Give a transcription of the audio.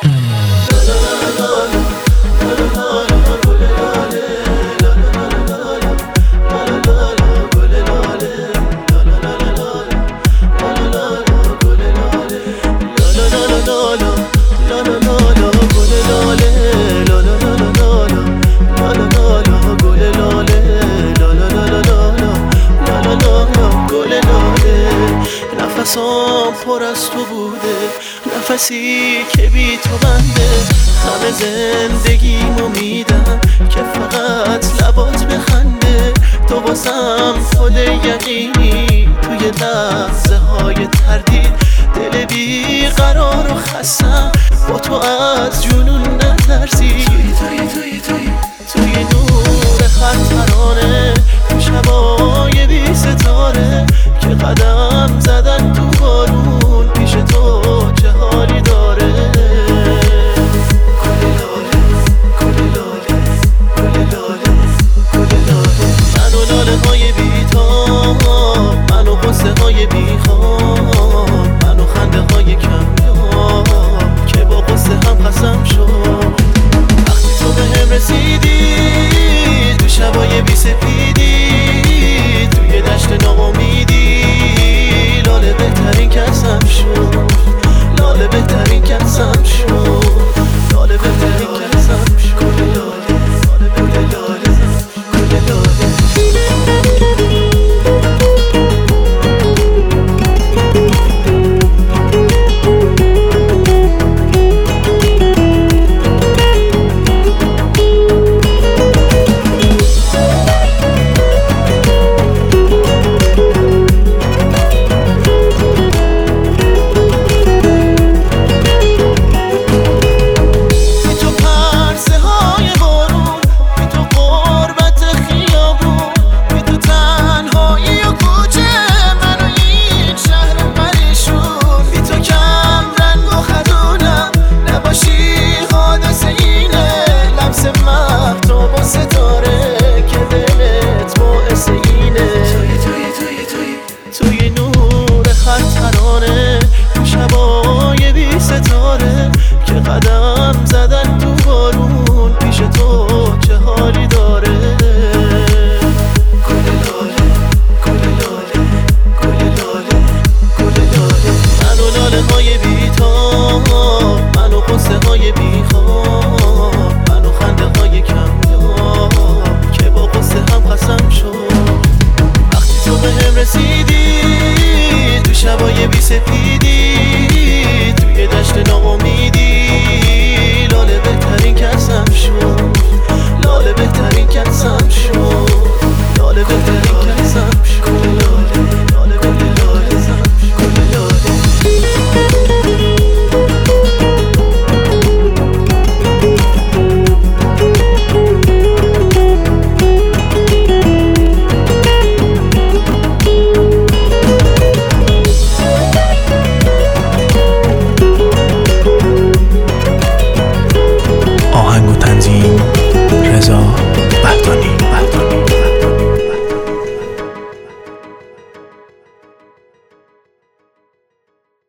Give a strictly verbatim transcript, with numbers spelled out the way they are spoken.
نفسام پر از تو بوده، نفسی که بی تو بنده. همه زندگیمو میدم که فقط لبات بخنده. تو واسم خود یقینی، توی لحظه های تردید دل بی قرار و خستم. با تو از جنون نترسی، توی توی توی توی توی نور خطرانه، تو شبای بی ستاره که قدم زدن تو بارون. پیش تو چه حالی داره؟ گل لاله گل لاله گل لاله گل لاله. من و لاله های بی تاب، من و قصه های بی خواب، من و خنده های کمیاب که با قصه هم قسم شد. وقتی تو بهم رسیدی تو شبای بی سپیدی، توی دشت ناامیدی، لاله بهترین کسم شد، لاله بهترین کسم شد، لاله بهترین کسم شد. گل لاله گل لاله گل لاله. توی نور خطرانه، تو شبای بی ستاره که قدم زدن تو بارون. پیش تو چه حالی